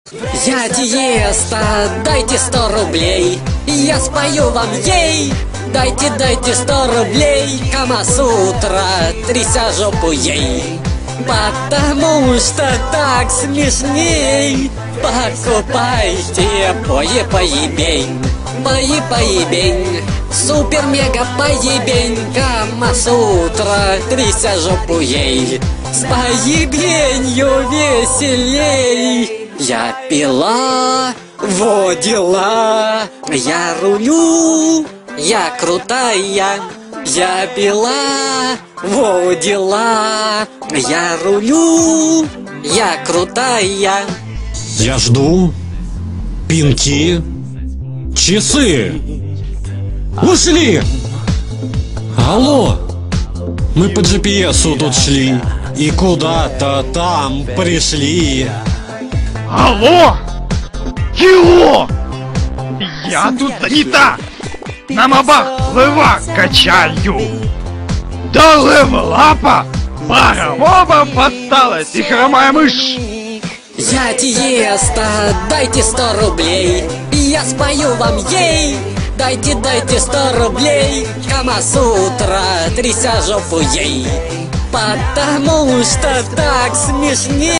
Я Тиеста, дайте 100 рублей, я спою вам ей. Дайте 100 рублей, Камасутра, тряся жопу ей. Потому что так смешней. Покупайте поебень, поебень, супер-мега поебень, Камасутра, тряся жопу ей. С поебенью веселей. Я пила, во дела, я рулю, я крутая. Я пила, во дела, я рулю, я крутая. Я жду пинки, часы. Ушли! Алло! Мы по GPS тут шли и куда-то там пришли. Алло! Чего? Я тут занята! На мобах лева качаю! До левелапа пара мобов осталась и хромая мышь! Я Тиеста, дайте 100 рублей, я спою вам ей. Дайте 100 рублей, Камасутра, тряся жопу ей. Потому что так смешней.